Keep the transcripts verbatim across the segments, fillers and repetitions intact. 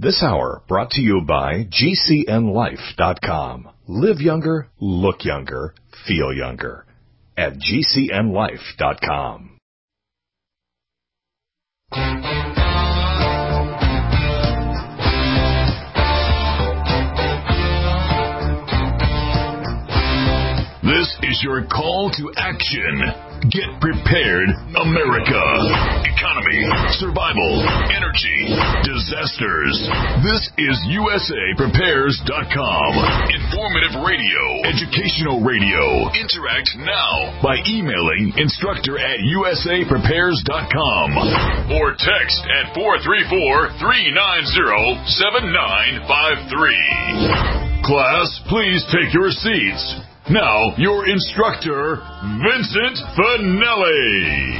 This hour brought to you by G C N life dot com. Live younger, look younger, feel younger at G C N life dot com. This is your call to action. Get prepared, America. Economy, survival, energy, disasters. This is U S A Prepares dot com. Informative radio, educational radio. Interact now by emailing instructor at U S A Prepares dot com or text at four three four, three nine zero, seven nine five three. Class, please take your seats. Now, your instructor, Vincent Finelli.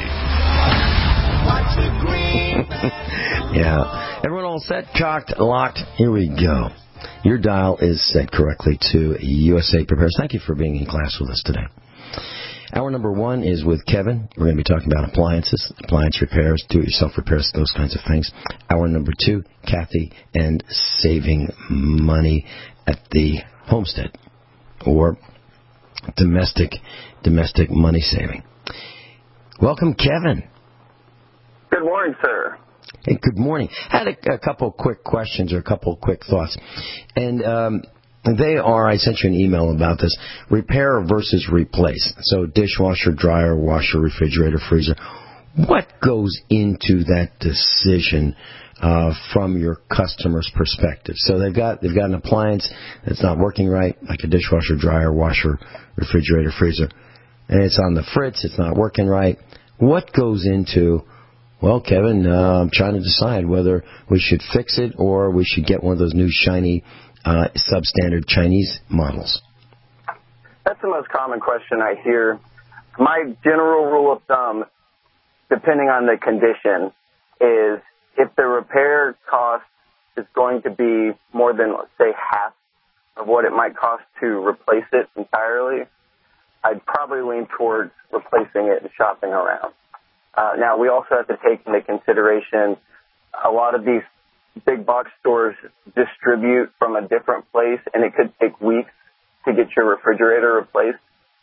Yeah. Everyone all set, cocked, locked? Here we go. Your dial is set correctly to U S A Prepares. Thank you for being in class with us today. Hour number one is with Kevin. We're going to be talking about appliances, appliance repairs, do-it-yourself repairs, those kinds of things. Hour number two, Kathy and saving money at the homestead, or domestic domestic money saving. Welcome, Kevin. Good morning, sir. Hey, good morning. I had a, a couple quick questions or a couple quick thoughts. And um, they are, I sent you an email about this, repair versus replace. So dishwasher, dryer, washer, refrigerator, freezer. What goes into that decision Uh, from your customer's perspective? So they've got they've got an appliance that's not working right, like a dishwasher, dryer, washer, refrigerator, freezer, and it's on the fritz, it's not working right. What goes into, well, Kevin, uh, I'm trying to decide whether we should fix it or we should get one of those new shiny uh, substandard Chinese models? That's the most common question I hear. My general rule of thumb, depending on the condition, is if the repair cost is going to be more than, let's say, half of what it might cost to replace it entirely, I'd probably lean towards replacing it and shopping around. Uh, now, we also have to take into consideration a lot of these big box stores distribute from a different place, and it could take weeks to get your refrigerator replaced.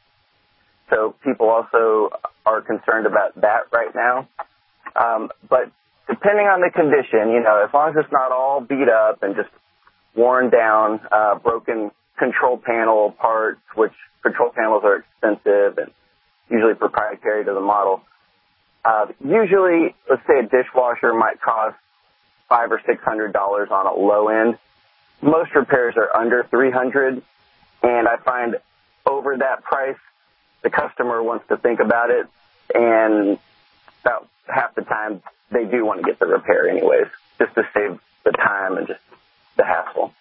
So people also are concerned about that right now. Um, but depending on the condition, you know, as long as it's not all beat up and just worn down, uh, broken control panel parts, which control panels are expensive and usually proprietary to the model. Uh, usually, let's say a dishwasher might cost five or six hundred dollars on a low end. Most repairs are under three hundred, and I find over that price, the customer wants to think about it, and about half the time they do want to get the repair anyways, just to save the time and just the hassle.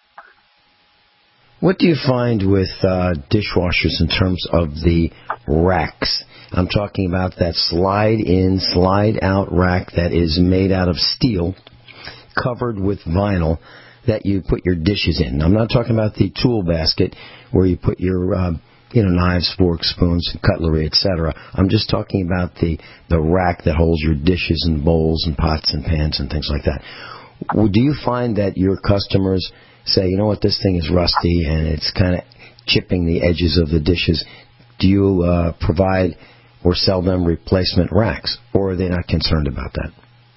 What do you find with uh, dishwashers in terms of the racks? I'm talking about that slide-in, slide-out rack that is made out of steel, covered with vinyl, that you put your dishes in. I'm not talking about the tool basket where you put your uh, you know, knives, forks, spoons, cutlery, et cetera. I'm just talking about the, the rack that holds your dishes and bowls and pots and pans and things like that. Do you find that your customers say, you know what, this thing is rusty and it's kind of chipping the edges of the dishes? Do you uh, provide or sell them replacement racks, or are they not concerned about that?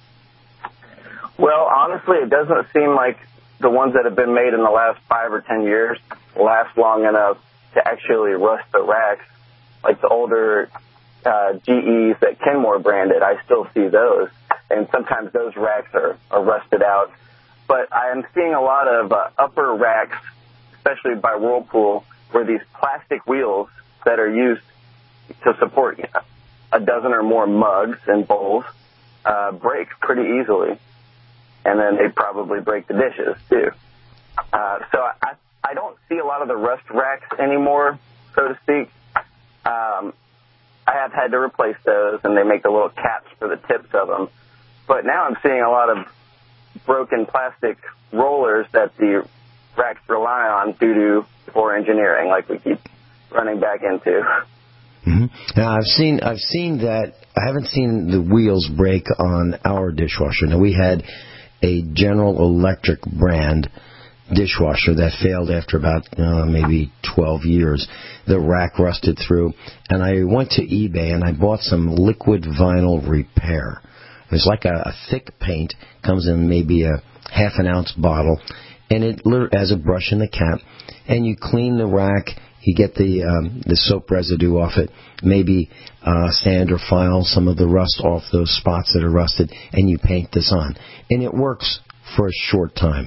Well, honestly, it doesn't seem like the ones that have been made in the last five or ten years last long enough to actually rust the racks. Like the older uh, G Es that Kenmore branded, I still see those. And sometimes those racks are, are rusted out. But I am seeing a lot of uh, upper racks, especially by Whirlpool, where these plastic wheels that are used to support you know, a dozen or more mugs and bowls uh, break pretty easily. And then they probably break the dishes, too. Uh, so I I don't see a lot of the rust racks anymore, so to speak. Um, I have had to replace those, and they make the little caps for the tips of them. But now I'm seeing a lot of broken plastic rollers that the racks rely on due to poor engineering, like we keep running back into. Mm-hmm. Now I've seen I've seen that. I haven't seen the wheels break on our dishwasher. Now we had a General Electric brand dishwasher that failed after about uh, maybe twelve years. The rack rusted through, and I went to eBay and I bought some liquid vinyl repair. It's like a, a thick paint, comes in maybe a half an ounce bottle, and it has a brush in the cap, and you clean the rack. You get the um, the soap residue off it, maybe uh, sand or file some of the rust off those spots that are rusted, and you paint this on. And it works for a short time,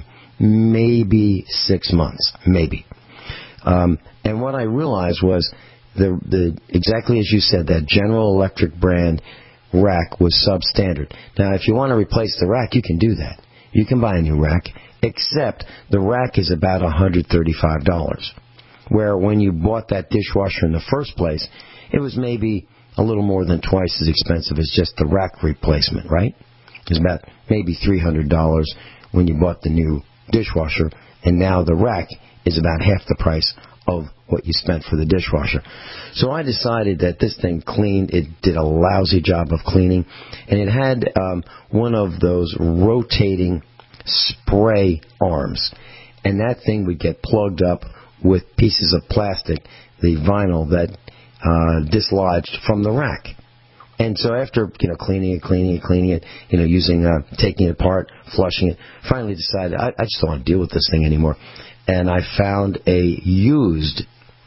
maybe six months, maybe. Um, and what I realized was the the exactly as you said, that General Electric brand rack was substandard. Now, if you want to replace the rack, you can do that. You can buy a new rack, except the rack is about one hundred thirty-five dollars. Where when you bought that dishwasher in the first place, it was maybe a little more than twice as expensive as just the rack replacement, right? It was about maybe three hundred dollars when you bought the new dishwasher, and now the rack is about half the price of what you spent for the dishwasher. So I decided that this thing cleaned. It did a lousy job of cleaning, and it had um, one of those rotating spray arms, and that thing would get plugged up with pieces of plastic, the vinyl that uh, dislodged from the rack. And so after, you know, cleaning it, cleaning it, cleaning it, you know, using, uh, taking it apart, flushing it, finally decided I, I just don't want to deal with this thing anymore. And I found a used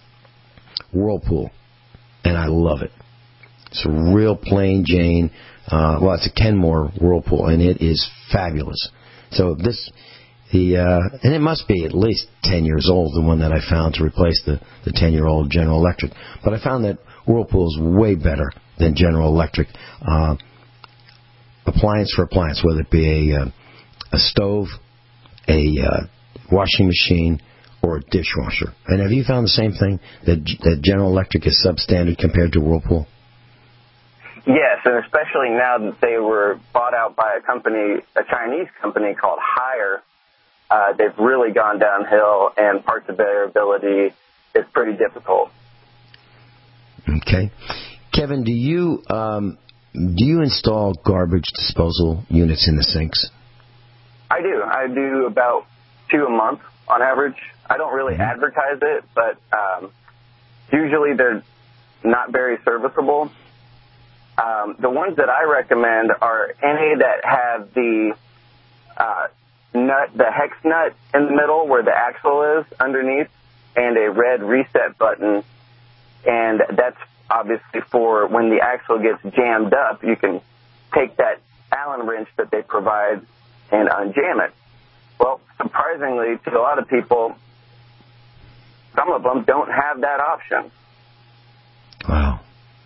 Whirlpool, and I love it. It's a real plain Jane, uh, well, it's a Kenmore Whirlpool, and it is fabulous. So this... The uh, and it must be at least ten years old, the one that I found to replace the, the ten-year-old General Electric. But I found that Whirlpool is way better than General Electric. Uh, appliance for appliance, whether it be a, uh, a stove, a uh, washing machine, or a dishwasher. And have you found the same thing, that, that General Electric is substandard compared to Whirlpool? Yes, and especially now that they were bought out by a company, a Chinese company called Haier. Uh, they've really gone downhill, and parts availability is pretty difficult. Okay, Kevin, do you um, do you install garbage disposal units in the sinks? I do. I do about two a month on average. I don't really mm-hmm. advertise it, but um, usually they're not very serviceable. Um, the ones that I recommend are any that have the uh, nut, the hex nut in the middle where the axle is underneath, and a red reset button. And that's obviously for when the axle gets jammed up, you can take that Allen wrench that they provide and unjam it. Well, surprisingly, to a lot of people, some of them don't have that option. Wow.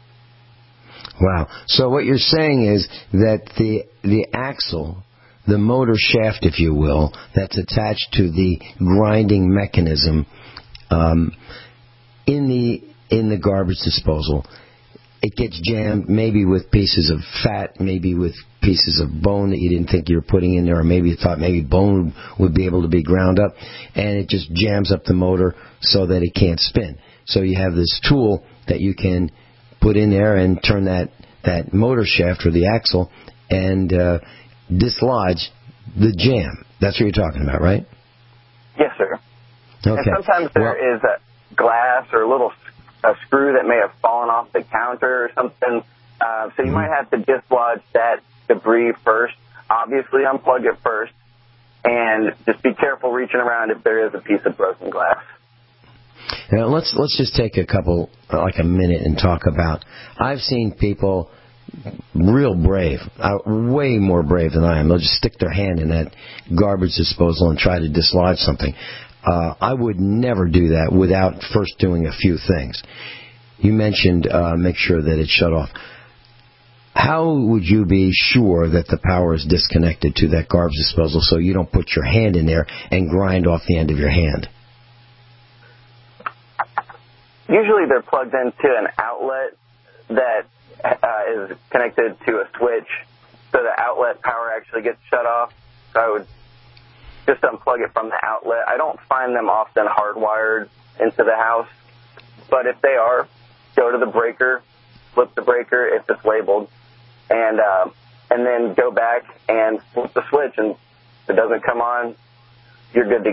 Wow. So what you're saying is that the the axle, the motor shaft, if you will, that's attached to the grinding mechanism um, in the in the garbage disposal, it gets jammed maybe with pieces of fat, maybe with pieces of bone that you didn't think you were putting in there, or maybe you thought maybe bone would be able to be ground up, and it just jams up the motor so that it can't spin. So you have this tool that you can put in there and turn that, that motor shaft or the axle and uh, dislodge the jam. That's what you're talking about, right? Yes, sir. Okay. And sometimes there well, is a glass or a little a screw that may have fallen off the counter or something. Uh, so you mm-hmm. might have to dislodge that debris first. Obviously, unplug it first. And just be careful reaching around if there is a piece of broken glass. Now, let's let's just take a couple, like a minute, and talk about. I've seen people real brave, uh, way more brave than I am. They'll just stick their hand in that garbage disposal and try to dislodge something. Uh, I would never do that without first doing a few things. You mentioned uh, make sure that it's shut off. How would you be sure that the power is disconnected to that garbage disposal so you don't put your hand in there and grind off the end of your hand? Usually they're plugged into an outlet that uh, is connected to a switch, so the outlet power actually gets shut off. So I would just unplug it from the outlet. I don't find them often hardwired into the house, but if they are, go to the breaker, flip the breaker if it's labeled, and uh, and then go back and flip the switch and If it doesn't come on, you're good to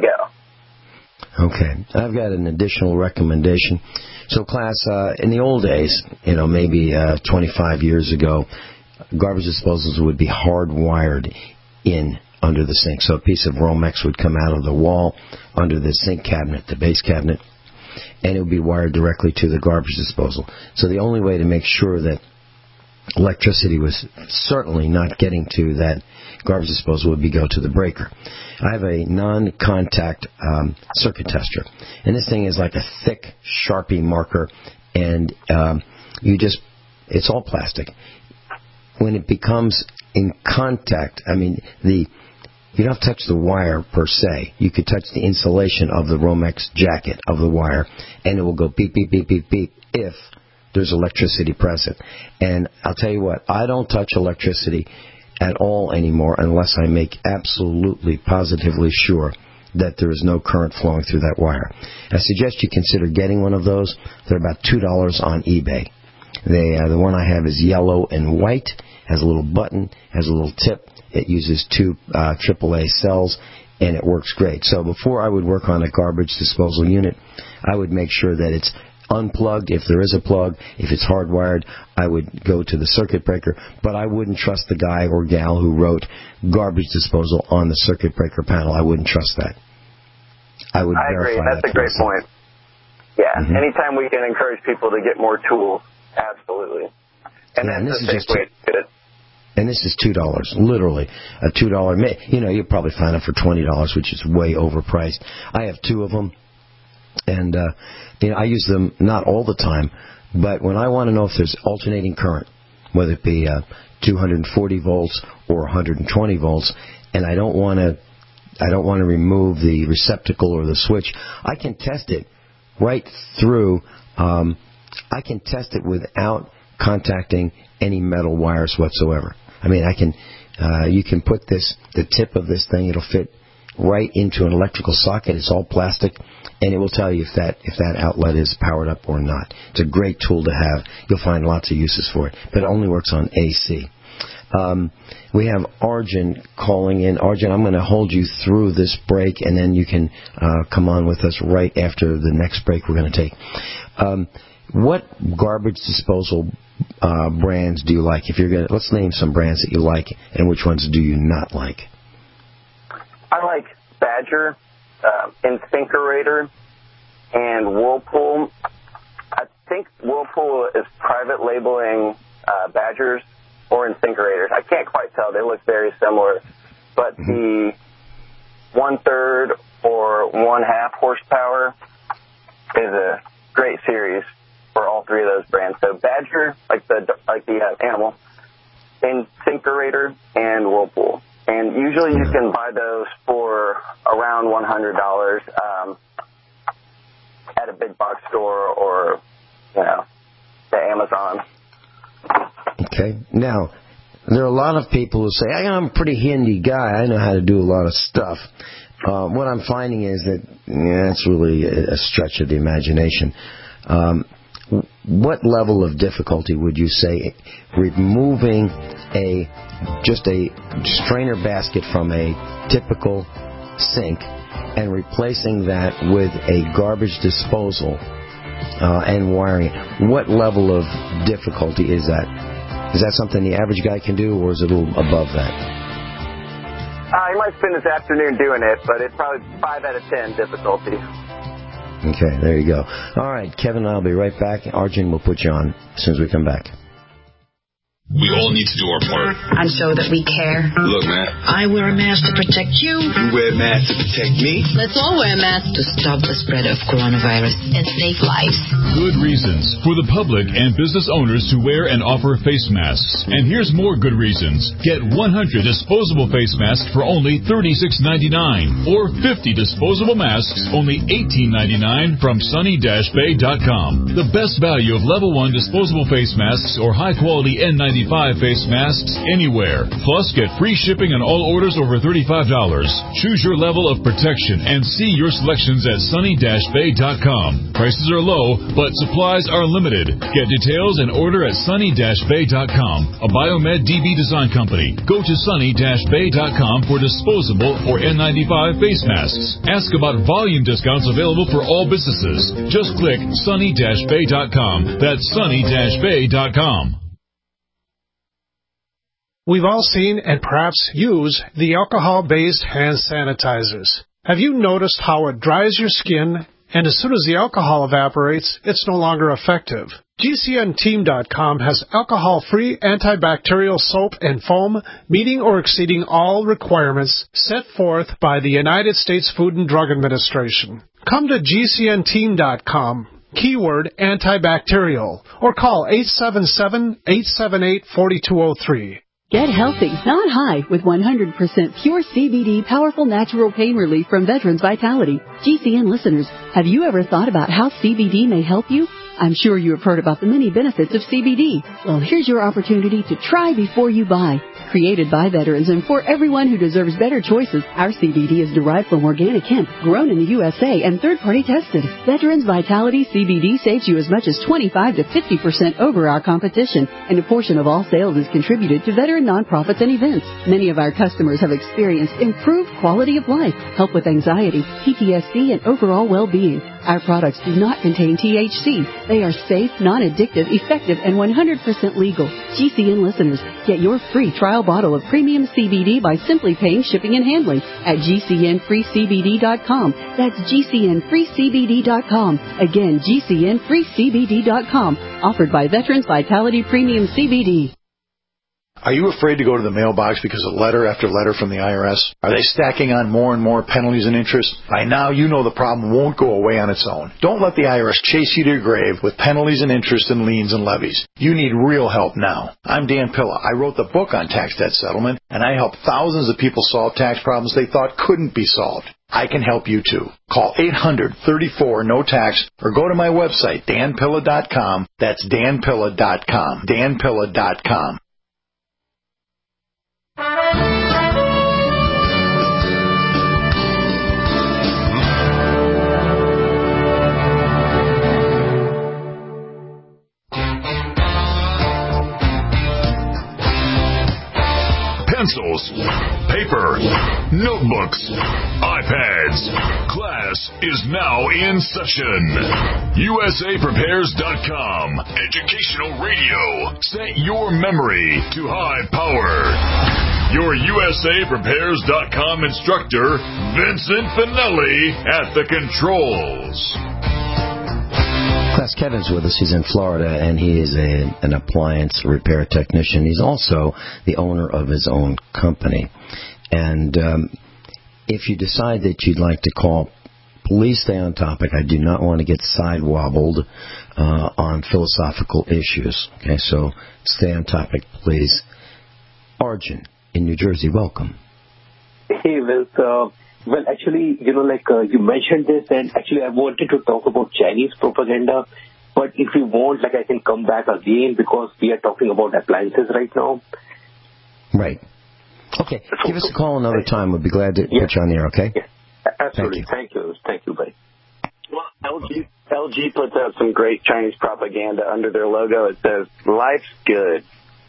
go. Okay. I've got an additional recommendation. So, class, uh, in the old days, you know, maybe uh, twenty-five years ago, garbage disposals would be hardwired in under the sink. So a piece of Romex would come out of the wall under the sink cabinet, the base cabinet, and it would be wired directly to the garbage disposal. So the only way to make sure that electricity was certainly not getting to that garbage disposal would be go to the breaker. I have a non-contact um, circuit tester, and this thing is like a thick Sharpie marker, and um, you just, it's all plastic. When it becomes in contact, I mean, the you don't have to touch the wire per se. You could touch the insulation of the Romex jacket of the wire, and it will go beep, beep, beep, beep, beep if there's electricity present. And I'll tell you what, I don't touch electricity at all anymore unless I make absolutely, positively sure that there is no current flowing through that wire. I suggest you consider getting one of those. They're about two dollars on eBay. They, uh, the one I have is yellow and white, has a little button, has a little tip. It uses two uh, triple A cells, and it works great. So before I would work on a garbage disposal unit, I would make sure that it's unplugged, if there is a plug. If it's hardwired, I would go to the circuit breaker, but I wouldn't trust the guy or gal who wrote garbage disposal on the circuit breaker panel. I wouldn't trust that. I would I verify agree. That's that a great myself. point. Yeah, Mm-hmm. anytime we can encourage people to get more tools, absolutely. And Yeah, and that's this the is safe just way to do it. And this is two dollars, literally a two dollar. You know, you'll probably find them for twenty dollars, which is way overpriced. I have two of them, and uh, you know, I use them not all the time, but when I want to know if there's alternating current, whether it be uh, two hundred forty volts or one hundred twenty volts, and I don't want to, I don't want to remove the receptacle or the switch, I can test it right through. Um, I can test it without contacting any metal wires whatsoever. I mean, I can, uh, you can put this, the tip of this thing, it'll fit right into an electrical socket. It's all plastic, and it will tell you if that if that outlet is powered up or not. It's a great tool to have. You'll find lots of uses for it, but it only works on A C. Um, we have Arjun calling in. Arjun, I'm going to hold you through this break, and then you can uh, come on with us right after the next break we're going to take. Um, what garbage disposal uh, brands do you like? If you're going to, let's name some brands that you like, and which ones do you not like? I like Badger, uh, Insinkerator, and Whirlpool. I think Whirlpool is private labeling uh, Badgers or Insinkerators. I can't quite tell. They look very similar. But mm-hmm. the one-third or one-half horsepower is a great series for all three of those brands. So Badger, like the like the uh, animal, Insinkerator, and Whirlpool. And usually you can buy those for around one hundred dollars um, at a big box store or, you know, the Amazon. Okay. Now, there are a lot of people who say, I'm a pretty handy guy. I know how to do a lot of stuff. Uh, what I'm finding is that yeah, that's really a stretch of the imagination. Um, what level of difficulty would you say removing a just a strainer basket from a typical sink and replacing that with a garbage disposal uh, and wiring it? What level of difficulty is that? Is that something the average guy can do, or is it a little above that? Uh, he might spend his afternoon doing it, but it's probably five out of ten difficulty. Okay, there you go. All right, Kevin and I will be right back. Arjun will put you on as soon as we come back. We all need to do our part. And show that we care. Look, man. I wear a mask to protect you. You wear a mask to protect me. Let's all wear a mask to stop the spread of coronavirus and save lives. Good reasons for the public and business owners to wear and offer face masks. And here's more good reasons. Get one hundred disposable face masks for only thirty-six ninety-nine or fifty disposable masks only eighteen ninety-nine from sunny dash bay dot com. The best value of level one disposable face masks or high quality N ninety-five ninety-five face masks anywhere. Plus, get free shipping on all orders over thirty-five dollars. Choose your level of protection and see your selections at sunny dash bay dot com. Prices are low, but supplies are limited. Get details and order at sunny dash bay dot com, a Biomed D B design company. Go to sunny dash bay dot com for disposable or N ninety-five face masks. Ask about volume discounts available for all businesses. Just click sunny dash bay dot com. That's sunny dash bay dot com. We've all seen and perhaps use the alcohol-based hand sanitizers. Have you noticed how it dries your skin, and as soon as the alcohol evaporates, it's no longer effective? G C N team dot com has alcohol-free antibacterial soap and foam meeting or exceeding all requirements set forth by the United States Food and Drug Administration. Come to G C N team dot com, keyword antibacterial, or call eight seven seven, eight seven eight, four two zero three. Get healthy, not high, with one hundred percent pure C B D powerful natural pain relief from Veterans Vitality. G C N listeners, have you ever thought about how C B D may help you? I'm sure you have heard about the many benefits of C B D. Well, here's your opportunity to try before you buy. Created by veterans and for everyone who deserves better choices, our C B D is derived from organic hemp, grown in the U S A, and third-party tested. Veterans Vitality C B D saves you as much as twenty-five to fifty percent over our competition, and a portion of all sales is contributed to veteran nonprofits and events. Many of our customers have experienced improved quality of life, help with anxiety, P T S D, and overall well-being. Our products do not contain T H C. They are safe, non-addictive, effective, and one hundred percent legal. G C N listeners, get your free trial bottle of premium C B D by simply paying shipping and handling at G C N free C B D dot com. That's G C N free C B D dot com. Again, G C N free C B D dot com. Offered by Veterans Vitality Premium C B D. Are you afraid to go to the mailbox because of letter after letter from the I R S? Are they stacking on more and more penalties and interest? By now, you know the problem won't go away on its own. Don't let the I R S chase you to your grave with penalties and interest and liens and levies. You need real help now. I'm Dan Pilla. I wrote the book on tax debt settlement, and I help thousands of people solve tax problems they thought couldn't be solved. I can help you too. Call eight hundred, thirty-four, no tax or go to my website, dan pilla dot com. That's dan pilla dot com. dan pilla dot com. Pencils, paper, notebooks, iPads. Class is now in session. U S A Prepares dot com. Educational radio. Set your memory to high power. Your U S A Prepares dot com instructor, Vincent Finelli, at the controls. Class Kevin's with us. He's in Florida, and he is a, an appliance repair technician. He's also the owner of his own company. And um, if you decide that you'd like to call, please stay on topic. I do not want to get side-wobbled uh, on philosophical issues. Okay, so stay on topic, please. Arjun in New Jersey, welcome. Hey, Vince. Uh, well, actually, you know, like uh, you mentioned this, and actually I wanted to talk about Chinese propaganda. But if you want, like I can come back again because we are talking about appliances right now. Right. Okay. So, give us a call another time. We'll be glad to yeah. put you on the air, okay? Yeah. Absolutely. Thank you. Thank you, buddy. Well, L G, L G puts out some great Chinese propaganda under their logo. It says, "Life's good."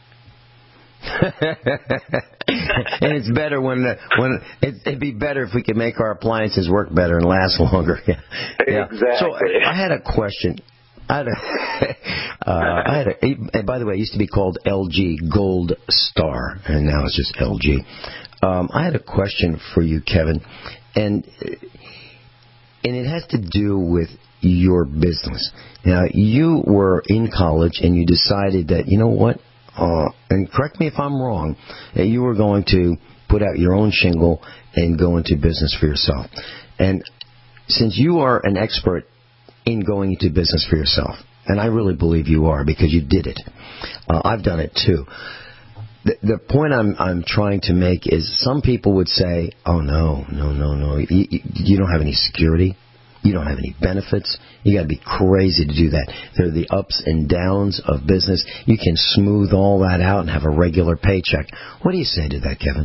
And it's better when the, when it, it'd be better if we could make our appliances work better and last longer. Yeah. Exactly. So I had a question. I had a, uh, I had a, and by the way, it used to be called L G Gold Star, and now it's just L G. Um, I had a question for you, Kevin, and and it has to do with your business. Now, you were in college and you decided that, you know what, uh, and correct me if I'm wrong, that you were going to put out your own shingle and go into business for yourself. And since you are an expert in going into business for yourself, and I really believe you are because you did it, uh, I've done it too. The, the point I'm I'm trying to make is some people would say, oh, no, no, no, no, you, you don't have any security. You don't have any benefits. You got to be crazy to do that. There are the ups and downs of business. You can smooth all that out and have a regular paycheck. What do you say to that, Kevin?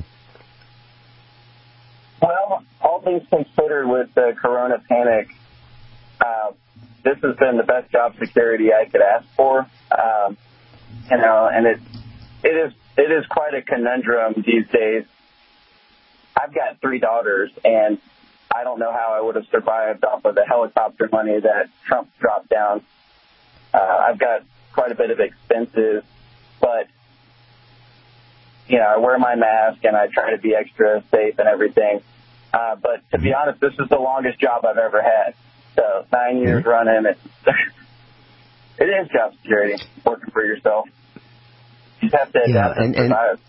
Well, all things considered, with the Corona panic, uh, this has been the best job security I could ask for. Um, you know, and it it is it is quite a conundrum these days. I've got three daughters, and I don't know how I would have survived off of the helicopter money that Trump dropped down. Uh, I've got quite a bit of expenses, but, you know, I wear my mask and I try to be extra safe and everything. Uh, but to be honest, this is the longest job I've ever had. So nine years running, it, it is job security, working for yourself. You just have to adapt yeah, and, and survive.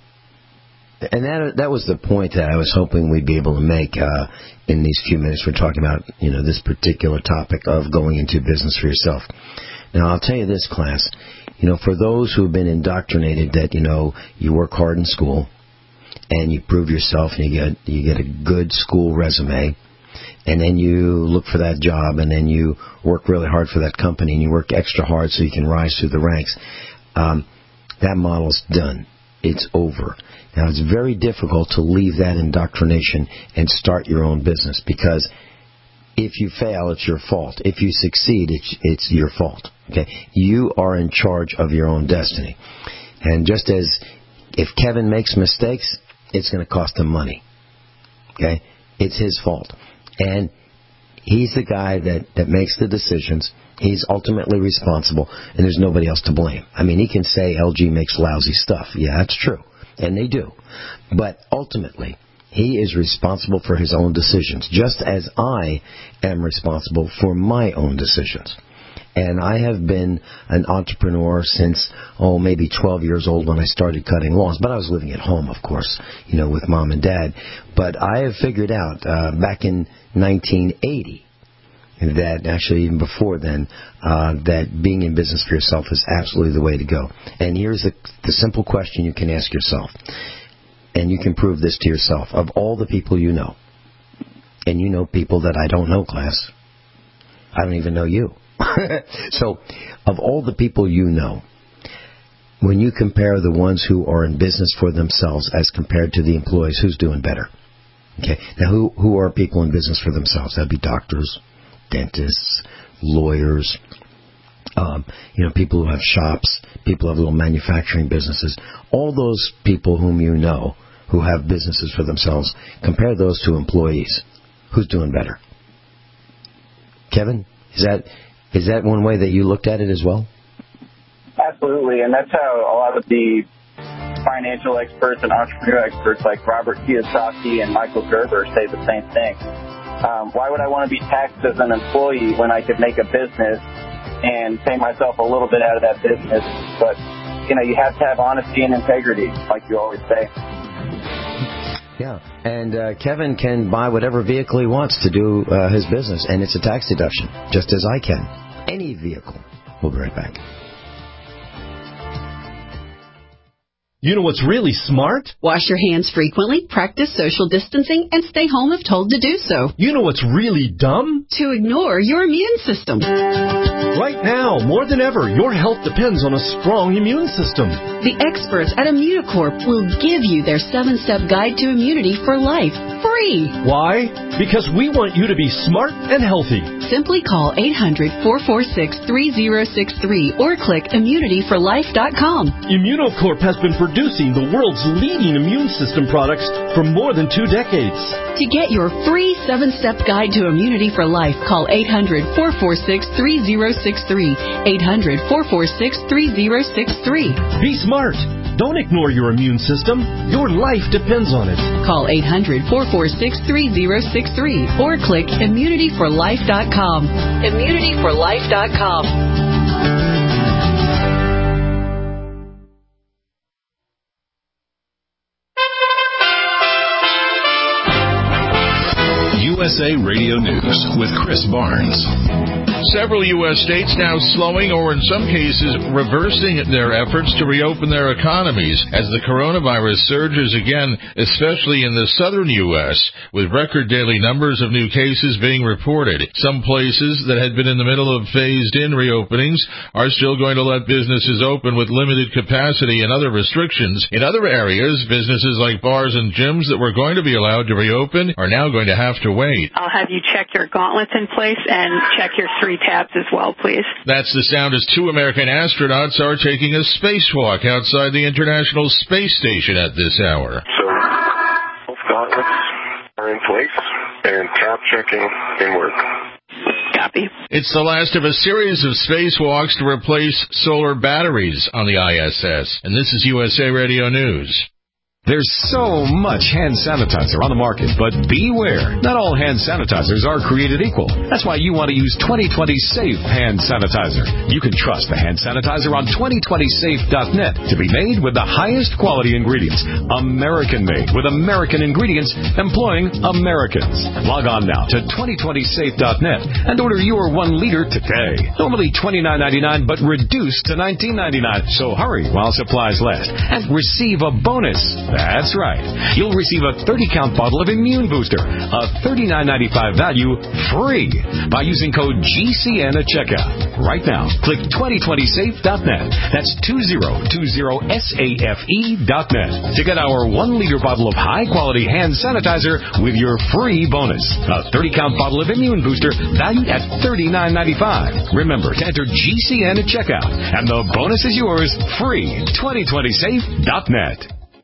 And that that was the point that I was hoping we'd be able to make uh, in these few minutes. We're talking about, you know, this particular topic of going into business for yourself. Now, I'll tell you this, class. You know, for those who have been indoctrinated that, you know, you work hard in school and you prove yourself and you get you get a good school resume, and then you look for that job and then you work really hard for that company and you work extra hard so you can rise through the ranks, um, that model's done. It's over. Now, it's very difficult to leave that indoctrination and start your own business, because if you fail, it's your fault. If you succeed, it's, it's your fault. Okay, you are in charge of your own destiny. And just as if Kevin makes mistakes, it's going to cost him money. Okay, it's his fault. And he's the guy that, that makes the decisions. He's ultimately responsible, and there's nobody else to blame. I mean, he can say L G makes lousy stuff. Yeah, that's true. And they do. But ultimately, he is responsible for his own decisions, just as I am responsible for my own decisions. And I have been an entrepreneur since, oh, maybe twelve years old when I started cutting lawns. But I was living at home, of course, you know, with mom and dad. But I have figured out uh, back in nineteen eighty that, actually even before then, uh, that being in business for yourself is absolutely the way to go. And here's the, the simple question you can ask yourself, and you can prove this to yourself. Of all the people you know, and you know people that I don't know, class, I don't even know you. So, of all the people you know, when you compare the ones who are in business for themselves as compared to the employees, who's doing better? Okay. Now, who who are people in business for themselves? That'd be doctors, dentists, lawyers, um, you know, people who have shops, people who have little manufacturing businesses. All those people whom you know who have businesses for themselves, compare those to employees. Who's doing better? Kevin, is that is that one way that you looked at it as well? Absolutely, and that's how a lot of the financial experts and entrepreneur experts like Robert Kiyosaki and Michael Gerber say the same thing. Um, why would I want to be taxed as an employee when I could make a business and pay myself a little bit out of that business? But, you know, you have to have honesty and integrity, like you always say. Yeah, and uh, Kevin can buy whatever vehicle he wants to do uh, his business, and it's a tax deduction, just as I can. Any vehicle. We'll be right back. You know what's really smart? Wash your hands frequently, practice social distancing, and stay home if told to do so. You know what's really dumb? To ignore your immune system. Right now, more than ever, your health depends on a strong immune system. The experts at Immunocorp will give you their seven-step guide to immunity for life, free. Why? Because we want you to be smart and healthy. Simply call eight hundred, four four six, three zero six three or click immunity for life dot com. Immunocorp has been producing the world's leading immune system products for more than two decades. To get your free seven-step guide to immunity for life, call eight hundred, four four six, three zero six three, eight hundred, four four six, three zero six three. Be smart. Don't ignore your immune system. Your life depends on it. Call eight hundred, four four six, three zero six three or click immunity for life dot com. immunity for life dot com. U S A Radio News with Chris Barnes. Several U S states now slowing or in some cases reversing their efforts to reopen their economies as the coronavirus surges again, especially in the southern U S, with record daily numbers of new cases being reported. Some places that had been in the middle of phased-in reopenings are still going to let businesses open with limited capacity and other restrictions. In other areas, businesses like bars and gyms that were going to be allowed to reopen are now going to have to wait. I'll have you check your gauntlets in place and check your three tabs as well, please. That's the sound as two American astronauts are taking a spacewalk outside the International Space Station at this hour. So, both gauntlets are in place and tab checking in work. Copy. It's the last of a series of spacewalks to replace solar batteries on the I S S. And this is U S A Radio News. There's so much hand sanitizer on the market, but beware. Not all hand sanitizers are created equal. That's why you want to use twenty twenty Safe Hand Sanitizer. You can trust the hand sanitizer on twenty twenty safe dot net to be made with the highest quality ingredients. American-made with American ingredients employing Americans. Log on now to twenty twenty safe dot net and order your one liter today. Normally twenty-nine ninety-nine, but reduced to nineteen ninety-nine. So hurry while supplies last and receive a bonus. That's right. You'll receive a thirty count bottle of Immune Booster, a thirty-nine ninety-five value, free by using code G C N at checkout. Right now, click twenty twenty safe dot net. That's two zero two zero safe dot net to get our one liter bottle of high-quality hand sanitizer with your free bonus. A thirty count bottle of Immune Booster valued at thirty-nine ninety-five. Remember to enter G C N at checkout, and the bonus is yours free. twenty twenty safe dot net.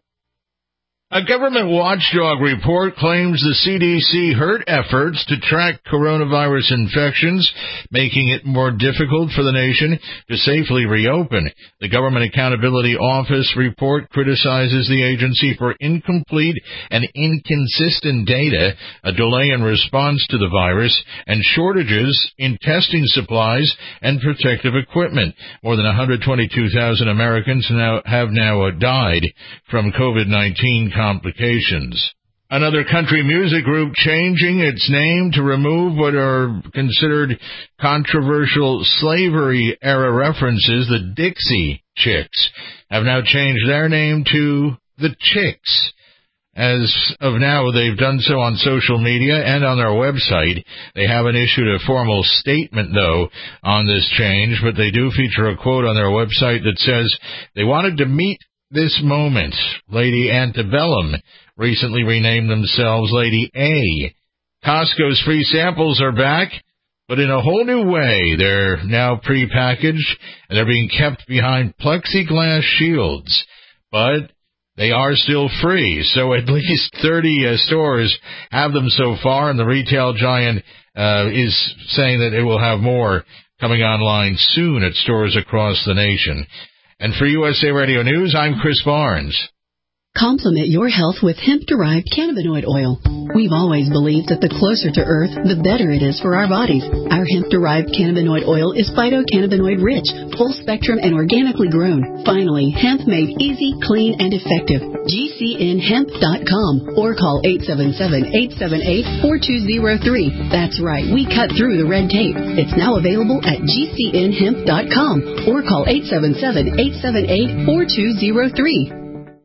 A government watchdog report claims the C D C hurt efforts to track coronavirus infections, making it more difficult for the nation to safely reopen. The Government Accountability Office report criticizes the agency for incomplete and inconsistent data, a delay in response to the virus, and shortages in testing supplies and protective equipment. More than one hundred twenty-two thousand Americans now have now died from COVID nineteen complications. Another country music group changing its name to remove what are considered controversial slavery-era references. The Dixie Chicks have now changed their name to The Chicks. As of now, they've done so on social media and on their website. They haven't issued a formal statement, though, on this change, but they do feature a quote on their website that says they wanted to meet this moment. Lady Antebellum recently renamed themselves Lady A. Costco's free samples are back, but in a whole new way. They're now prepackaged, and they're being kept behind plexiglass shields. But they are still free, so at least thirty uh, stores have them so far, and the retail giant uh, is saying that it will have more coming online soon at stores across the nation. And for U S A Radio News, I'm Chris Barnes. Complement your health with hemp-derived cannabinoid oil. We've always believed that the closer to Earth, the better it is for our bodies. Our hemp-derived cannabinoid oil is phytocannabinoid-rich, full-spectrum, and organically grown. Finally, hemp made easy, clean, and effective. G C N hemp dot com or call eight seven seven, eight seven eight, four two zero three. That's right, we cut through the red tape. It's now available at G C N hemp dot com or call eight seven seven, eight seven eight, four two zero three.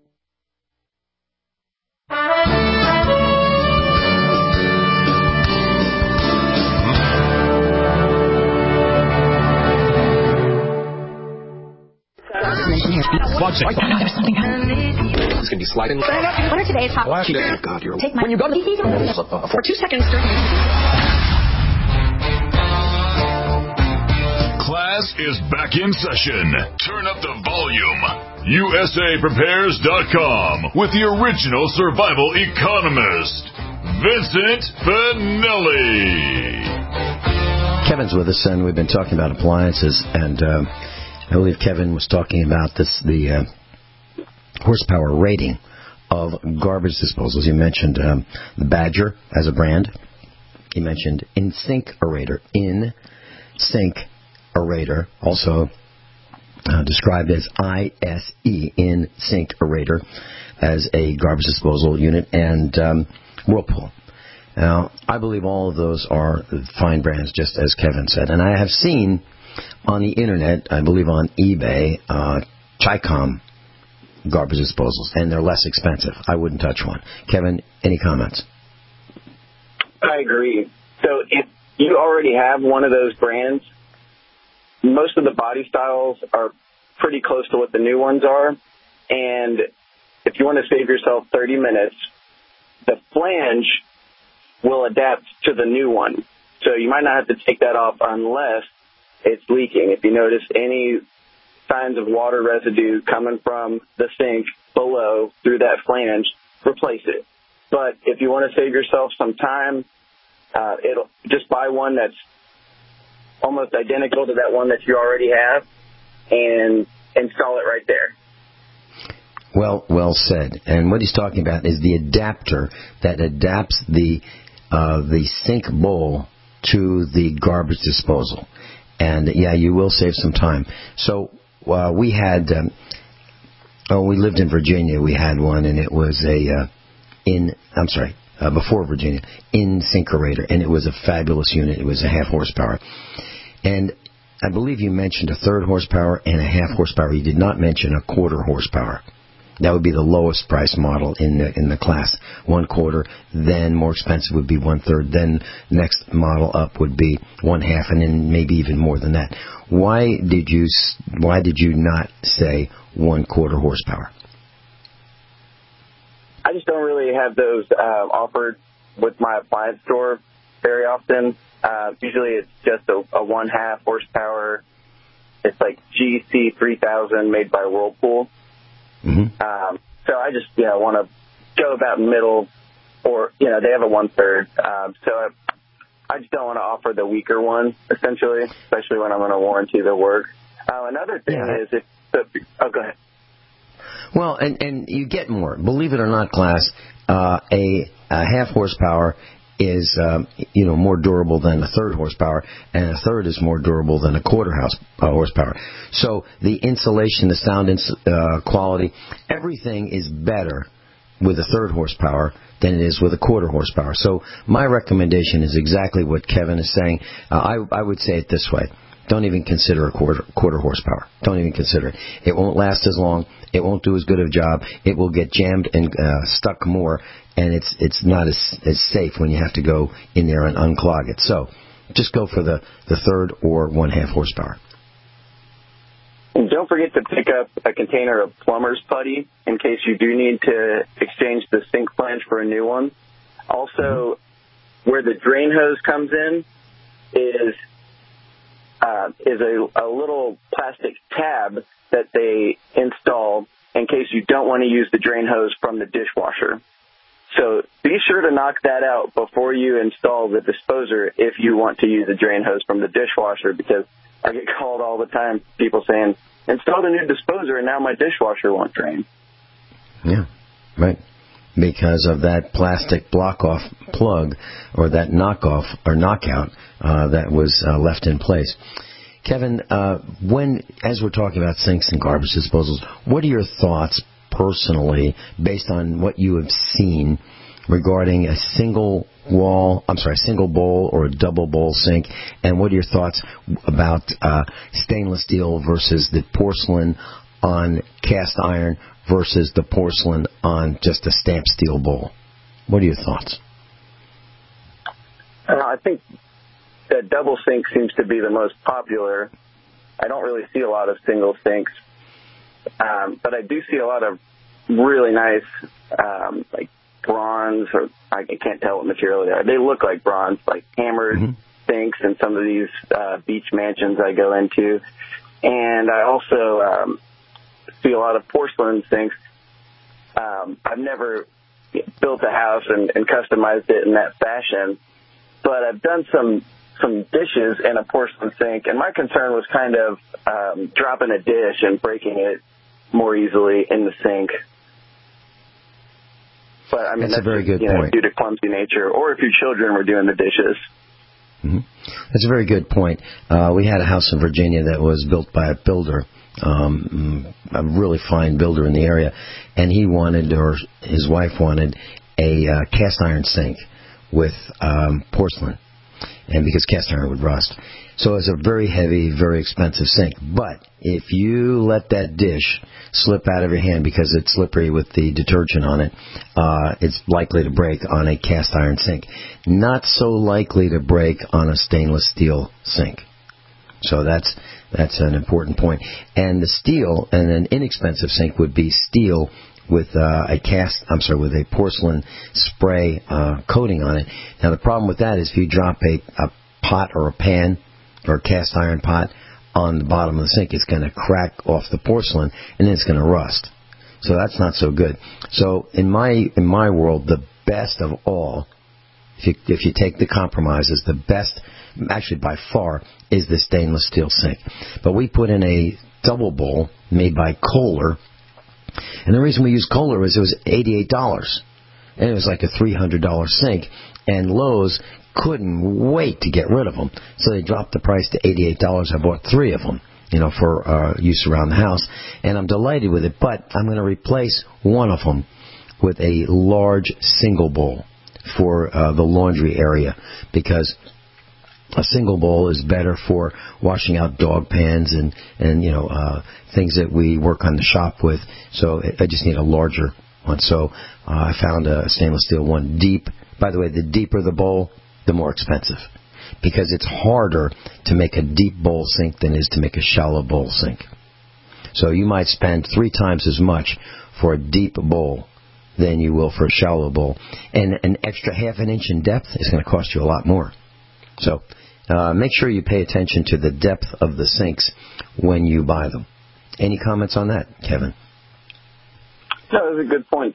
There's something it's going to be sliding. What are today's hot? Oh, God, you're Take my when you go to the for two seconds. Class is back in session. Turn up the volume. U S A Prepares dot com with the original survival economist, Vincent Finelli. Kevin's with us, and we've been talking about appliances, and uh, I believe Kevin was talking about this the uh, horsepower rating of garbage disposals. You mentioned um, the Badger as a brand. You mentioned InSinkErator. InSinkErator, also uh, described as I S E, InSinkErator, as a garbage disposal unit, and um, Whirlpool. Now, I believe all of those are fine brands, just as Kevin said. And I have seen on the Internet, I believe on eBay, uh, Chicom garbage disposals, and they're less expensive. I wouldn't touch one. Kevin, any comments? I agree. So if you already have one of those brands, most of the body styles are pretty close to what the new ones are. And if you want to save yourself thirty minutes, the flange will adapt to the new one. So you might not have to take that off unless it's leaking. If you notice any signs of water residue coming from the sink below through that flange, replace it. But if you want to save yourself some time, uh, it'll just buy one that's almost identical to that one that you already have and install it right there. Well, well said. And what he's talking about is the adapter that adapts the uh, the sink bowl to the garbage disposal. And, yeah, you will save some time. So uh, we had, um, oh, we lived in Virginia. We had one, and it was a, uh, in, I'm sorry, uh, before Virginia, InSinkErator. And it was a fabulous unit. It was a half horsepower. And I believe you mentioned a third horsepower and a half horsepower. You did not mention a quarter horsepower. That would be the lowest price model in the in the class. One quarter, then more expensive would be one third, then next model up would be one half, and then maybe even more than that. Why did you why did you not say one quarter horsepower? I just don't really have those uh, offered with my appliance store very often. Uh, usually it's just a, a one half horsepower. It's like G C three thousand made by Whirlpool. Mm-hmm. Um, so I just, you know, want to go about middle, or, you know, they have a one-third. Um, so I, I just don't want to offer the weaker one, essentially, especially when I'm going to warranty the work. Uh, another thing yeah. is if the, oh, go ahead. Well, and, and you get more. Believe it or not, class, uh, a, a half horsepower is, um, you know, more durable than a third horsepower, and a third is more durable than a quarter house, uh, horsepower. So the insulation, the sound ins- uh, quality, everything is better with a third horsepower than it is with a quarter horsepower. So my recommendation is exactly what Kevin is saying. Uh, I, I would say it this way. Don't even consider a quarter, quarter horsepower. Don't even consider it. It won't last as long. It won't do as good a job. It will get jammed and uh, stuck more, and it's it's not as as safe when you have to go in there and unclog it. So just go for the, the third or one-half horsepower. And don't forget to pick up a container of plumber's putty in case you do need to exchange the sink flange for a new one. Also, mm-hmm. where the drain hose comes in is... Uh, is a, a little plastic tab that they install in case you don't want to use the drain hose from the dishwasher. So be sure to knock that out before you install the disposer if you want to use a drain hose from the dishwasher, because I get called all the time, people saying, install the new disposer and now my dishwasher won't drain. Yeah, right. Because of that plastic block-off plug or that knockoff or knockout uh, that was uh, left in place. Kevin, uh, when as we're talking about sinks and garbage disposals, what are your thoughts personally, based on what you have seen, regarding a single wall, I'm sorry, a single bowl or a double bowl sink, and what are your thoughts about uh, stainless steel versus the porcelain on cast iron versus the porcelain on just a stamped steel bowl? What are your thoughts? Uh, I think that double sink seems to be the most popular. I don't really see a lot of single sinks, um, but I do see a lot of really nice, um, like bronze, or I can't tell what material they are. They look like bronze, like hammered mm-hmm. sinks in some of these uh, beach mansions I go into. And I also um, see a lot of porcelain sinks. Um, I've never built a house and, and customized it in that fashion, but I've done some some dishes in a porcelain sink, and my concern was kind of um, dropping a dish and breaking it more easily in the sink. But I mean, that's, that's a very good you know, point. Due to clumsy nature, or if your children were doing the dishes. Mm-hmm. That's a very good point. Uh, we had a house in Virginia that was built by a builder, um, a really fine builder in the area, and he wanted, or his wife wanted, a uh, cast iron sink with um, porcelain, and because cast iron would rust. So it's a very heavy, very expensive sink. But if you let that dish slip out of your hand because it's slippery with the detergent on it, uh, it's likely to break on a cast iron sink. Not so likely to break on a stainless steel sink. So that's that's an important point. And the steel, and an inexpensive sink would be steel with uh, a cast, I'm sorry, with a porcelain spray uh, coating on it. Now the problem with that is if you drop a, a pot or a pan or a cast iron pot on the bottom of the sink, it's going to crack off the porcelain and then it's going to rust. So that's not so good. So in my in my world, the best of all, if you if you take the compromises, the best, actually by far, is the stainless steel sink. But we put in a double bowl made by Kohler. And the reason we used Kohler is it was eighty-eight dollars. And it was like a three hundred dollars sink. And Lowe's couldn't wait to get rid of them. So they dropped the price to eighty-eight dollars. I bought three of them, you know, for uh, use around the house. And I'm delighted with it. But I'm going to replace one of them with a large single bowl for uh, the laundry area. Because a single bowl is better for washing out dog pans and, and you know, uh, things that we work on the shop with. So I just need a larger one. So uh, I found a stainless steel one, deep. By the way, the deeper the bowl, the more expensive. Because it's harder to make a deep bowl sink than it is to make a shallow bowl sink. So you might spend three times as much for a deep bowl than you will for a shallow bowl. And an extra half an inch in depth is going to cost you a lot more. So uh, make sure you pay attention to the depth of the sinks when you buy them. Any comments on that, Kevin? No, those are good points.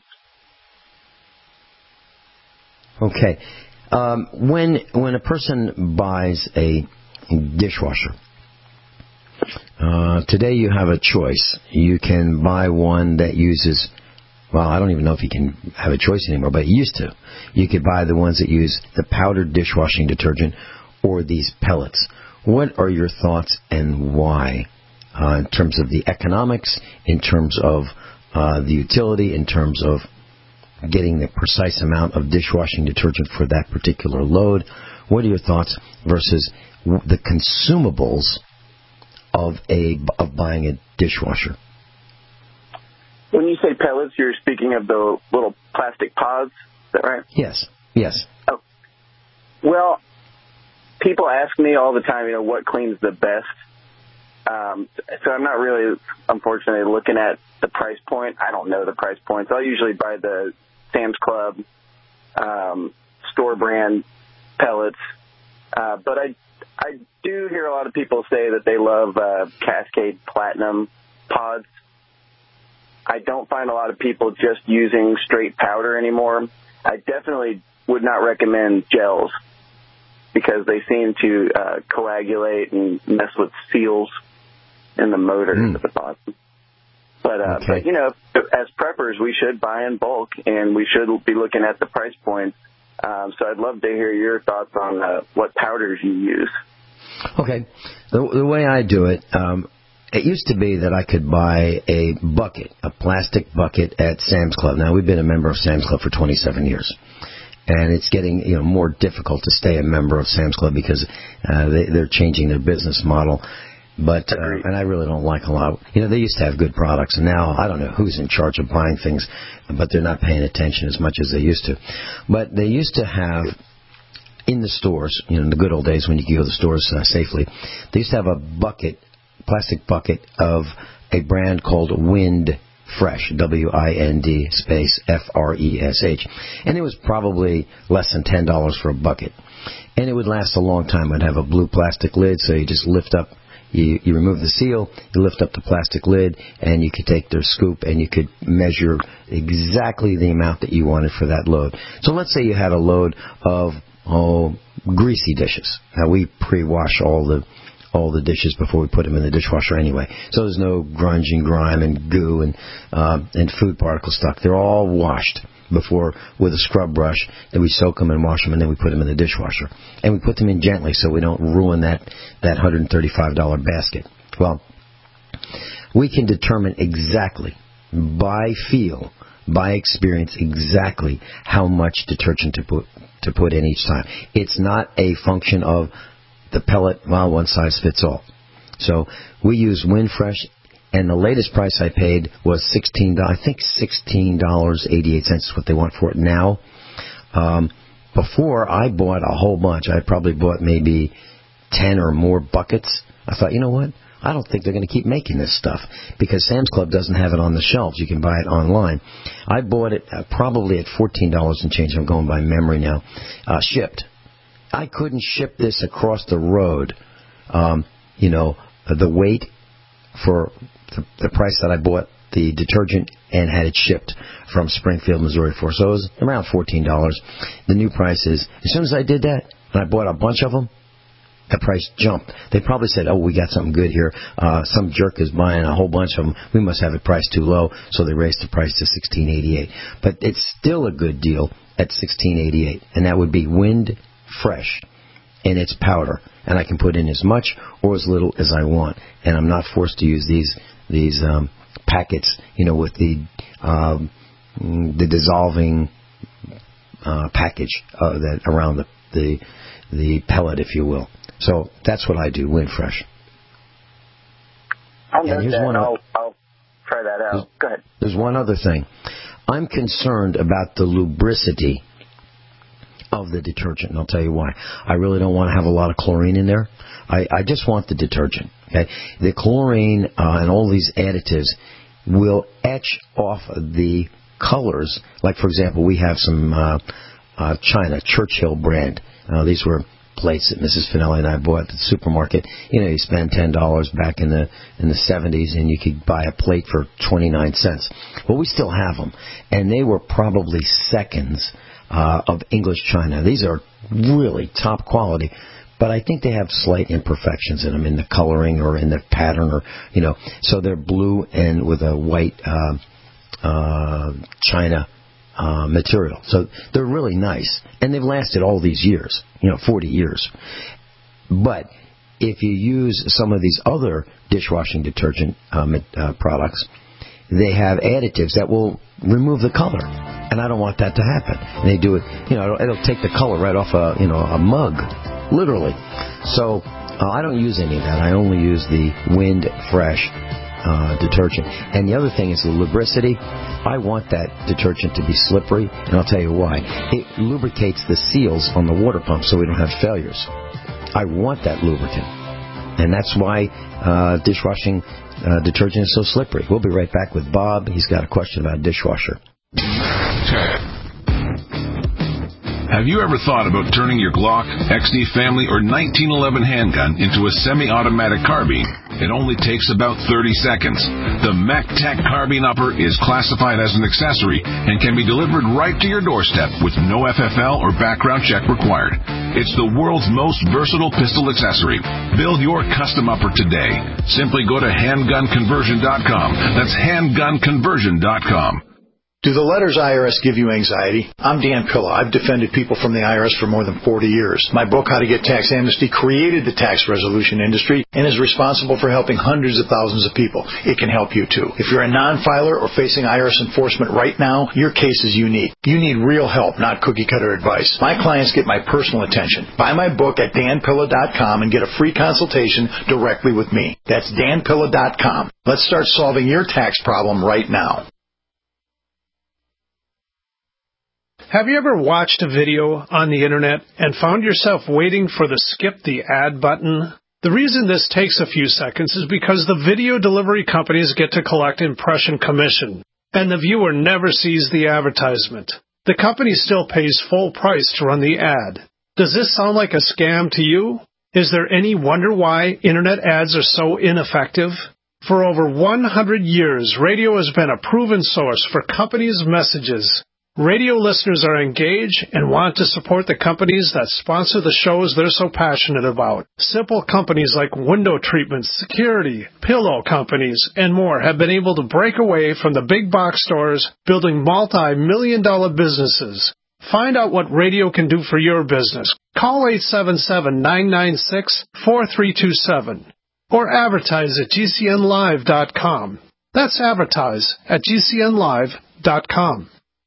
Okay. Um, when when a person buys a dishwasher, uh, today you have a choice. You can buy one that uses, well, I don't even know if you can have a choice anymore, but you used to. You could buy the ones that use the powdered dishwashing detergent or these pellets. What are your thoughts and why uh, in terms of the economics, in terms of uh, the utility, in terms of getting the precise amount of dishwashing detergent for that particular load? What are your thoughts versus the consumables of a of buying a dishwasher? When you say pellets, you're speaking of the little plastic pods, is that right? Yes, yes. Oh. Well, people ask me all the time, you know, what cleans the best. Um, so I'm not really, unfortunately, looking at the price point. I don't know the price points. I'll usually buy the Sam's Club um, store brand pellets. Uh, but I I do hear a lot of people say that they love uh, Cascade Platinum pods. I don't find a lot of people just using straight powder anymore. I definitely would not recommend gels because they seem to uh, coagulate and mess with seals in the motor mm. at the bottom. But, uh, okay. but, you know, as preppers, we should buy in bulk, and we should be looking at the price points. Um, so I'd love to hear your thoughts on uh, what powders you use. Okay. The, the way I do it, um, it used to be that I could buy a bucket, a plastic bucket at Sam's Club. Now, we've been a member of Sam's Club for twenty-seven years. And it's getting, you know, more difficult to stay a member of Sam's Club because uh, they, they're changing their business model. But uh, and I really don't like a lot. You know, they used to have good products, and now I don't know who's in charge of buying things, but they're not paying attention as much as they used to. But they used to have in the stores, you know, in the good old days when you could go to the stores uh, safely, they used to have a bucket, plastic bucket of a brand called Wind Fresh, W I N D space F R E S H, and it was probably less than ten dollars for a bucket, and it would last a long time. It'd have a blue plastic lid, so you just lift up. You, you remove the seal, you lift up the plastic lid, and you could take their scoop and you could measure exactly the amount that you wanted for that load. So let's say you had a load of oh greasy dishes. Now we pre-wash all the all the dishes before we put them in the dishwasher anyway. So there's no grunge and grime and goo and uh, and food particle stuck. They're all washed before with a scrub brush. Then we soak them and wash them, and then we put them in the dishwasher. And we put them in gently so we don't ruin that, that one hundred thirty-five dollars basket. Well, we can determine exactly, by feel, by experience, exactly how much detergent to put to put in each time. It's not a function of the pellet, well, one size fits all. So we use Windfresh, and the latest price I paid was sixteen dollars. I think sixteen dollars and eighty-eight cents is what they want for it now. Um, before, I bought a whole bunch. I probably bought maybe ten or more buckets. I thought, you know what? I don't think they're going to keep making this stuff because Sam's Club doesn't have it on the shelves. You can buy it online. I bought it uh, probably at fourteen dollars and change. I'm going by memory now. Uh, shipped. I couldn't ship this across the road. Um, you know, the weight for the, the price that I bought the detergent and had it shipped from Springfield, Missouri for. So it was around fourteen dollars. The new price is, as soon as I did that, and I bought a bunch of them, the price jumped. They probably said, oh, we got something good here. Uh, some jerk is buying a whole bunch of them. We must have it priced too low, so they raised the price to sixteen eighty-eight. But it's still a good deal at sixteen eighty-eight, and that would be Wind Fresh in its powder. And I can put in as much or as little as I want. And I'm not forced to use these these um, packets, you know, with the um, the dissolving uh, package uh, that around the, the the pellet, if you will. So that's what I do, Windfresh. I'll note that. One I'll, I'll try that out. Go ahead. There's one other thing. I'm concerned about the lubricity of the detergent, and I'll tell you why. I really don't want to have a lot of chlorine in there. I, I just want the detergent. Okay, the chlorine uh, and all these additives will etch off the colors. Like, for example, we have some uh, uh, China Churchill brand. Uh, these were plates that Missus Finelli and I bought at the supermarket. You know, you spend ten dollars back in the in the seventies, and you could buy a plate for twenty-nine cents. Well, we still have them, and they were probably seconds uh, of English China. These are really top quality, but I think they have slight imperfections in them, in the coloring or in the pattern, or you know. So they're blue and with a white uh, uh, China Uh, material. So they're really nice. And they've lasted all these years, you know, forty years. But if you use some of these other dishwashing detergent um, uh, products, they have additives that will remove the color. And I don't want that to happen. And they do it, you know, it'll, it'll take the color right off a, you know, a mug, literally. So uh, I don't use any of that. I only use the Wind Fresh Uh, detergent. And the other thing is the lubricity. I want that detergent to be slippery, and I'll tell you why. It lubricates the seals on the water pump so we don't have failures. I want that lubricant. And that's why uh, dishwashing uh, detergent is so slippery. We'll be right back with Bob. He's got a question about dishwasher. Have you ever thought about turning your Glock, X D Family, or nineteen eleven handgun into a semi-automatic carbine? It only takes about thirty seconds. The MacTac Carbine Upper is classified as an accessory and can be delivered right to your doorstep with no F F L or background check required. It's the world's most versatile pistol accessory. Build your custom upper today. Simply go to handgun conversion dot com. That's handgun conversion dot com. Do the letters I R S give you anxiety? I'm Dan Pilla. I've defended people from the I R S for more than forty years. My book, How to Get Tax Amnesty, created the tax resolution industry and is responsible for helping hundreds of thousands of people. It can help you, too. If you're a non-filer or facing I R S enforcement right now, your case is unique. You need real help, not cookie-cutter advice. My clients get my personal attention. Buy my book at dan pilla dot com and get a free consultation directly with me. That's dan pilla dot com. Let's start solving your tax problem right now. Have you ever watched a video on the internet and found yourself waiting for the skip the ad button? The reason this takes a few seconds is because the video delivery companies get to collect impression commission, and the viewer never sees the advertisement. The company still pays full price to run the ad. Does this sound like a scam to you? Is there any wonder why internet ads are so ineffective? For over one hundred years, radio has been a proven source for companies' messages. Radio listeners are engaged and want to support the companies that sponsor the shows they're so passionate about. Simple companies like window treatments, security, pillow companies, and more have been able to break away from the big box stores, building multi-million dollar businesses. Find out what radio can do for your business. Call eight seven seven, nine nine six, four three two seven or advertise at G C N live dot com. That's advertise at G C N live dot com.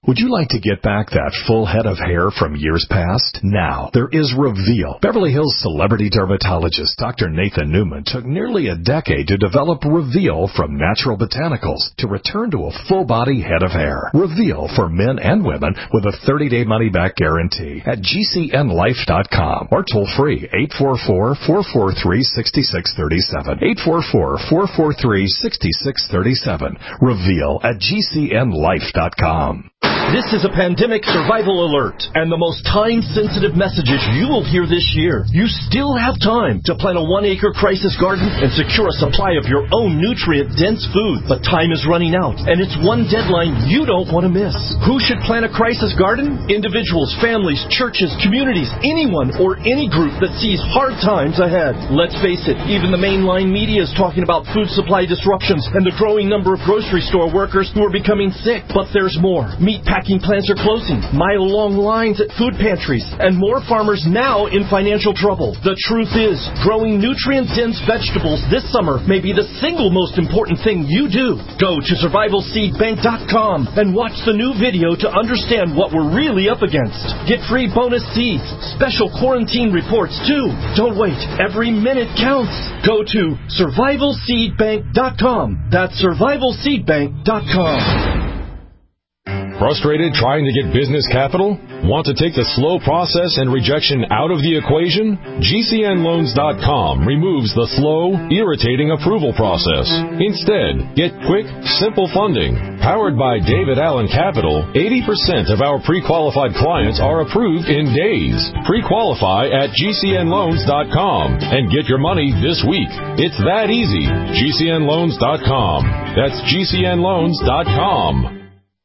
Would you like to get back that full head of hair from years past? Now, there is Reveal. Beverly Hills celebrity dermatologist Doctor Nathan Newman took nearly a decade to develop Reveal from natural botanicals to return to a full-body head of hair. Reveal for men and women with a thirty-day money-back guarantee at G C N life dot com or toll-free eight four four, four four three, six six three seven. eight four four, four four three, six six three seven. Reveal at G C N life dot com. This is a pandemic survival alert, and the most time-sensitive messages you will hear this year. You still have time to plant a one-acre crisis garden and secure a supply of your own nutrient-dense food. But time is running out, and it's one deadline you don't want to miss. Who should plant a crisis garden? Individuals, families, churches, communities, anyone or any group that sees hard times ahead. Let's face it, even the mainline media is talking about food supply disruptions and the growing number of grocery store workers who are becoming sick. But there's more. Meat packing plants are closing, mile-long lines at food pantries, and more farmers now in financial trouble. The truth is, growing nutrient-dense vegetables this summer may be the single most important thing you do. Go to survival seed bank dot com and watch the new video to understand what we're really up against. Get free bonus seeds, special quarantine reports too. Don't wait. Every minute counts. Go to survival seed bank dot com. That's survival seed bank dot com. Frustrated trying to get business capital? Want to take the slow process and rejection out of the equation? G C N loans dot com removes the slow, irritating approval process. Instead, get quick, simple funding. Powered by David Allen Capital, eighty percent of our pre-qualified clients are approved in days. Pre-qualify at G C N loans dot com and get your money this week. It's that easy. G C N loans dot com. That's G C N loans dot com.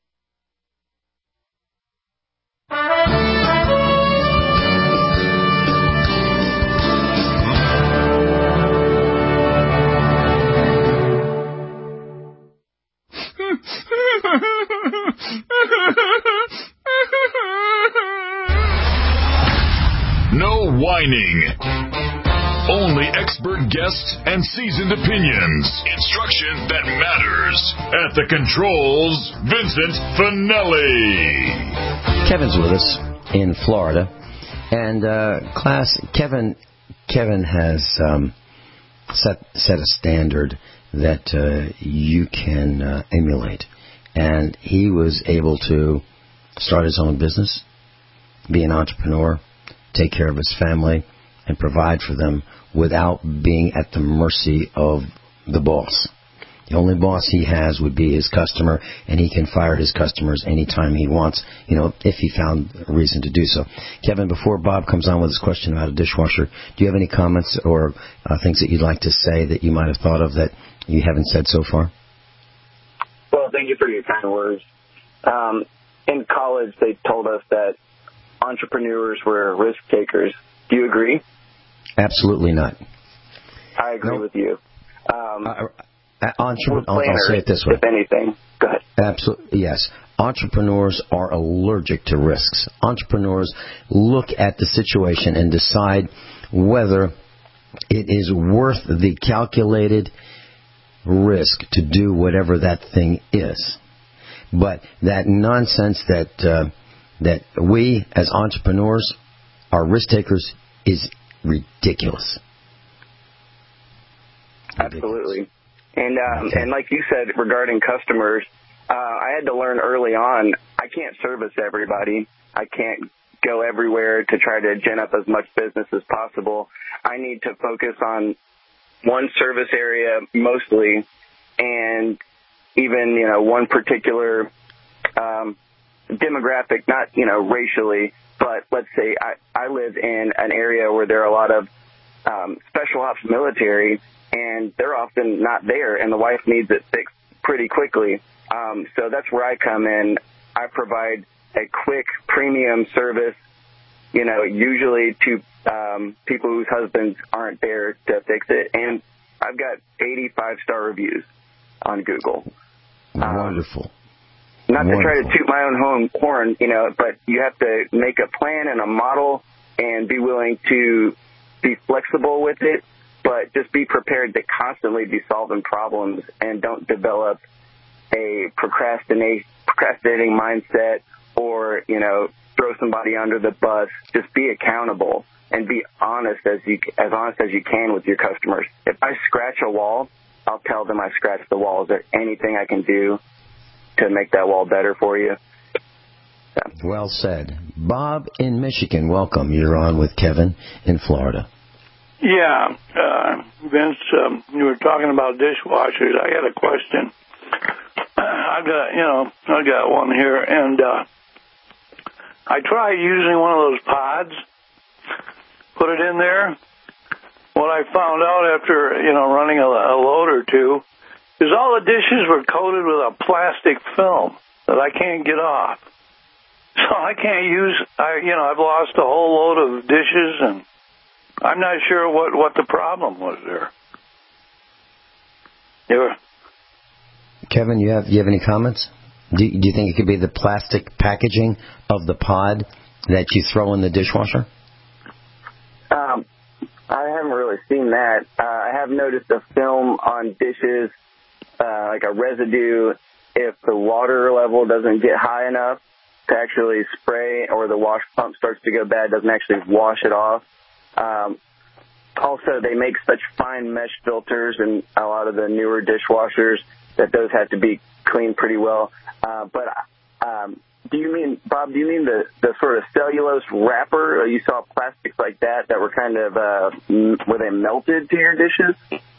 No whining. Only expert guests and seasoned opinions. Instruction that matters. At the controls, Vincent Finelli. Kevin's with us in Florida. And, uh, class, Kevin, Kevin has, um, set, set a standard that, uh, you can, uh, emulate. And he was able to start his own business, be an entrepreneur, take care of his family, and provide for them without being at the mercy of the boss. The only boss he has would be his customer, and he can fire his customers anytime he wants, you know, if he found a reason to do so. Kevin, before Bob comes on with his question about a dishwasher, do you have any comments or uh, things that you'd like to say that you might have thought of that you haven't said so far? Well, thank you for your kind words. Um, in college, they told us that entrepreneurs were risk takers. Do you agree? Absolutely not. I agree no. with you. Um, uh, uh, entre- I'll, I'll say it this way. If anything, go ahead. Absolutely, yes. Entrepreneurs are allergic to risks. Entrepreneurs look at the situation and decide whether it is worth the calculated risk to do whatever that thing is. But that nonsense that uh, that we as entrepreneurs are risk takers is ridiculous. Absolutely. And um, okay. and like you said regarding customers, uh, I had to learn early on, I can't service everybody. I can't go everywhere to try to gen up as much business as possible. I need to focus on one service area mostly, and even, you know, one particular um, demographic, not, you know, racially, but let's say I, I live in an area where there are a lot of um, special ops military, and they're often not there, and the wife needs it fixed pretty quickly. Um, so that's where I come in. I provide a quick premium service, you know, usually to um, people whose husbands aren't there to fix it. And I've got eighty-five star reviews on Google. Wonderful. Um, not Wonderful. to try to toot my own home horn, you know, but you have to make a plan and a model and be willing to be flexible with it, but just be prepared to constantly be solving problems and don't develop a procrastinate, procrastinating mindset or, you know, throw somebody under the bus. Just be accountable and be honest as you as honest as you can with your customers. If I scratch a wall, I'll tell them I scratched the wall. Is there anything I can do to make that wall better for you? Yeah. Well said. Bob in Michigan, welcome. You're on with Kevin in Florida. Yeah, uh, Vince, um, you were talking about dishwashers. I got a question. I got, you know, I got one here, and uh, I tried using one of those pods, put it in there. What I found out after, you know, running a, a load or two is all the dishes were coated with a plastic film that I can't get off. So I can't use, I, you know, I've lost a whole load of dishes, and I'm not sure what, what the problem was there. Yeah. Kevin, you have you have any comments? Do, do you think it could be the plastic packaging of the pod that you throw in the dishwasher? Um, I haven't really seen that. Uh, I have noticed a film on dishes, uh, like a residue, if the water level doesn't get high enough to actually spray, or the wash pump starts to go bad, doesn't actually wash it off. Um, also, they make such fine mesh filters in a lot of the newer dishwashers that those have to be cleaned pretty well. Uh, but um, do you mean, Bob, do you mean the, the sort of cellulose wrapper? Or you saw plastics like that that were kind of, uh, m- were they melted to your dishes?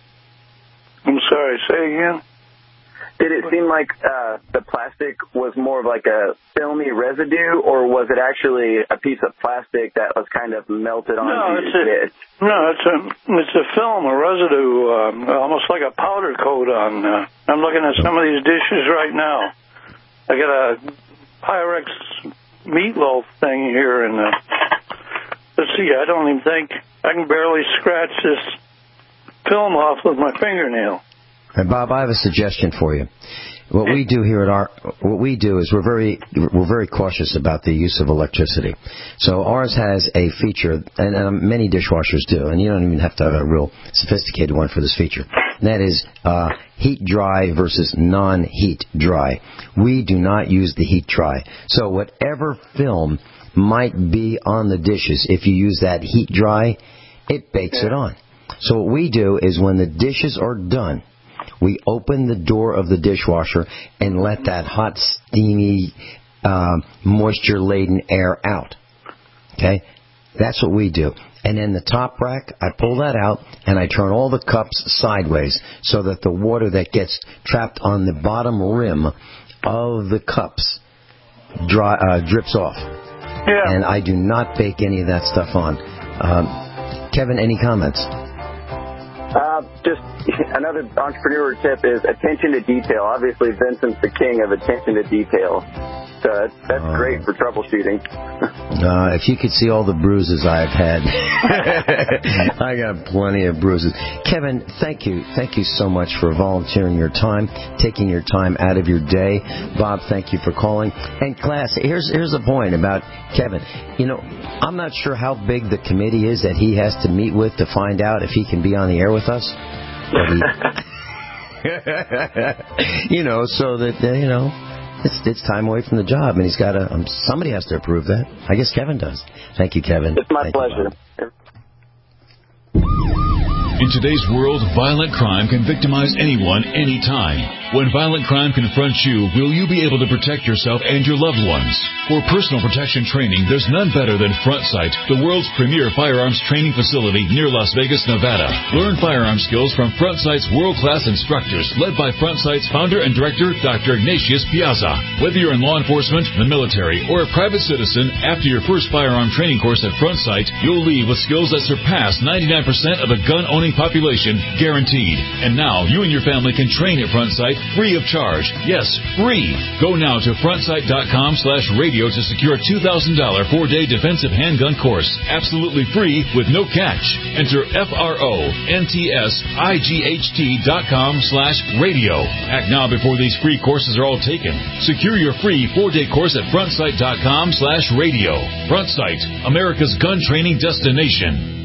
I'm sorry, say again? Did it seem like uh, the plastic was more of like a filmy residue, or was it actually a piece of plastic that was kind of melted onto no, your it's a, dish? No, it's a it's a film, a residue, um, almost like a powder coat on. Uh, I'm looking at some of these dishes right now. I got a Pyrex meatloaf thing here, and uh, let's see, I don't even think I can barely scratch this film off with my fingernail. Hey, Bob, I have a suggestion for you. What we do here at our, what we do is we're very, we're very cautious about the use of electricity. So ours has a feature, and, and many dishwashers do, and you don't even have to have a real sophisticated one for this feature. And that is uh, heat dry versus non-heat dry. We do not use the heat dry. So whatever film might be on the dishes, if you use that heat dry, it bakes it on. So what we do is when the dishes are done, we open the door of the dishwasher and let that hot, steamy, uh, moisture-laden air out. Okay? That's what we do. And in the top rack, I pull that out, and I turn all the cups sideways so that the water that gets trapped on the bottom rim of the cups dry, uh, drips off. Yeah. And I do not bake any of that stuff on. Um, Kevin, any comments? Uh, just another entrepreneur tip is attention to detail. Obviously, Vincent's the king of attention to detail. So that's, that's uh, great for troubleshooting. uh, if you could see all the bruises I've had. I got plenty of bruises. Kevin, thank you. Thank you so much for volunteering your time, taking your time out of your day. Bob, thank you for calling. And class, here's here's the point about Kevin. You know, I'm not sure how big the committee is that he has to meet with to find out if he can be on the air with us. But he, you know, so that, uh, you know, It's, it's time away from the job, and he's got to. Um, somebody has to approve that. I guess Kevin does. Thank you, Kevin. It's my Thank pleasure. You, In today's world, violent crime can victimize anyone, anytime. When violent crime confronts you, will you be able to protect yourself and your loved ones? For personal protection training, there's none better than Front Sight, the world's premier firearms training facility near Las Vegas, Nevada. Learn firearm skills from Front Sight's world-class instructors, led by Front Sight's founder and director, Doctor Ignatius Piazza. Whether you're in law enforcement, the military, or a private citizen, after your first firearm training course at Front Sight, you'll leave with skills that surpass ninety-nine percent of the gun-owning population, guaranteed. And now, you and your family can train at Front Sight free of charge. Yes, free. Go now to frontsight.com slash radio to secure a two thousand dollars four-day defensive handgun course. Absolutely free with no catch. Enter F-R-O-N-T-S-I-G-H-T dot com slash radio. Act now before these free courses are all taken. Secure your free four-day course at frontsight.com slash radio. Front Sight, America's gun training destination.